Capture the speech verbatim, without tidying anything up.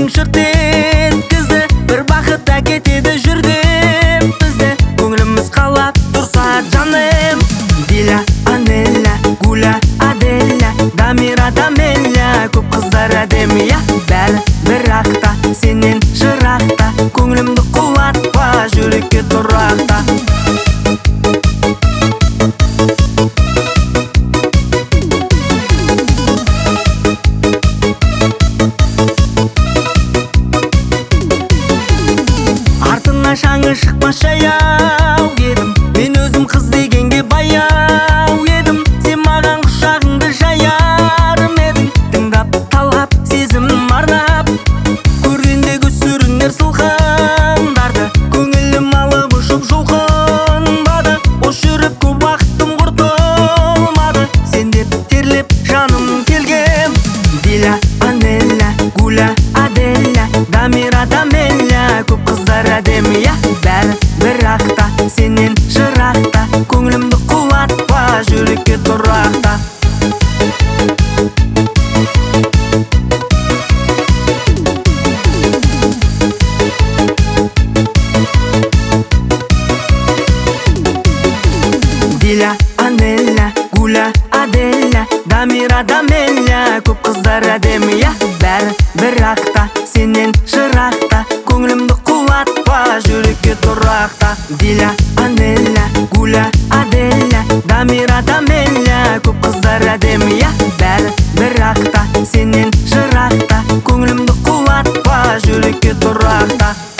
көңілің шырт еткізді, бір бақыт әкетеді жүрдім бізді. Көңіліміз қалап тұрса жаным. Диля, Анеля, Гуля, Аделя, Дамира, Дамеля, көп қыздар әдемі, я бәрі бірақта, сенен жырақта. Көңілімді құлатпа, жүрекке тұрақта. Артыңа шаңы шықпас жаяу едім, мен өзім қыз дегенге баяу едім. Сен маған құшағыңды жаярым едің, тыңдап талғап сезім арнап. Көргендегі сүрінер сылқындарды, көңілім алып ұшып жұлқынбады. Бос жүріп көп уақытым құртылмады, сен деп терлеп жаным келгем. Диля, Анеля, Гуля, Аделя, Дамира, Дамеля, көп қыздар әдемі, я бәрі бірақта, сенен жырақта. Көңілімді құлатпа, жүрекке тұрақта. Диля, Анеля, Гуля, Аделя, Дамира, Дамеля, көп қыздар әдемі, я бәрі бірақта, сенен жырақта. Көңілімді құлатпа, жүрекке тұрақта. Диля, Анеля, Гуля, Аделя, Дамира, Дамеля, көп қыздар әдемі, я бәрі бірақта, сенен жырақта. Көңілімді құлатпа, жүрекке тұрақта.